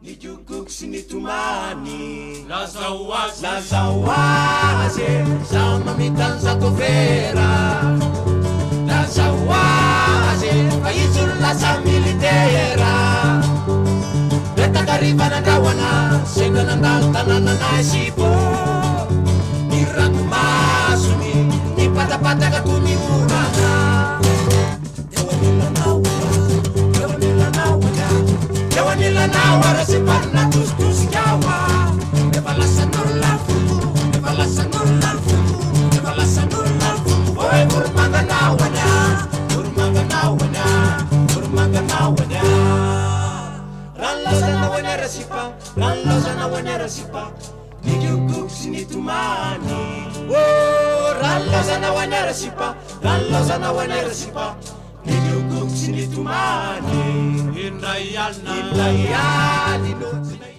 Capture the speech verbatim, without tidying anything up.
Ni jukuk sini tumani La zawaz La zawaze Sama mitan satu vera La zawaze Paizul la sa militera Beta karibana dawana Senda nandal tanana na sibo Ni ratu masumi Ni pata-pata katuni urana Dewa nila nawana Dewa nila nawana Dewa nila nawara si parna tus-tus jawa Nebalasa nurla futu Nebalasa nurla futu Nebalasa nurla futu Oe burmanga nawana Burmanga nawana Burmanga nawana Ralla sana wana rasipa Ralla sana wana rasipa Ni jukuk sini tumani Oh Ralla sana wana rasipa Ralla sana wana rasipa Ni jukuk sini tumani Inlayana Inlayana